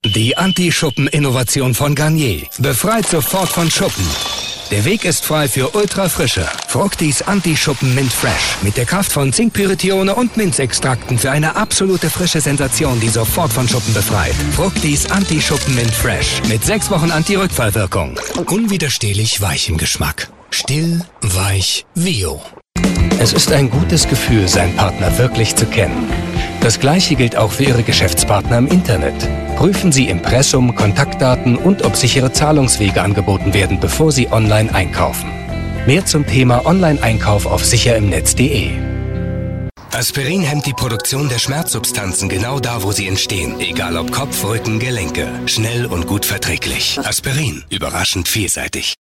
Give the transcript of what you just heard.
Die Anti-Schuppen-Innovation von Garnier befreit sofort von Schuppen. Der Weg ist frei für Ultrafrische. Fructis Anti-Schuppen Mint Fresh. Mit der Kraft von Zinkpyrithione und Minzextrakten für eine absolute frische Sensation, die sofort von Schuppen befreit. Fructis Anti-Schuppen Mint Fresh. Mit 6 Wochen Anti-Rückfallwirkung. Unwiderstehlich weich im Geschmack. Still, weich, Vio. Es ist ein gutes Gefühl, seinen Partner wirklich zu kennen. Das Gleiche gilt auch für Ihre Geschäftspartner im Internet. Prüfen Sie Impressum, Kontaktdaten und ob sichere Zahlungswege angeboten werden, bevor Sie online einkaufen. Mehr zum Thema Online-Einkauf auf sicherimnetz.de. Aspirin hemmt die Produktion der Schmerzsubstanzen genau da, wo sie entstehen. Egal ob Kopf, Rücken, Gelenke. Schnell und gut verträglich. Aspirin. Überraschend vielseitig.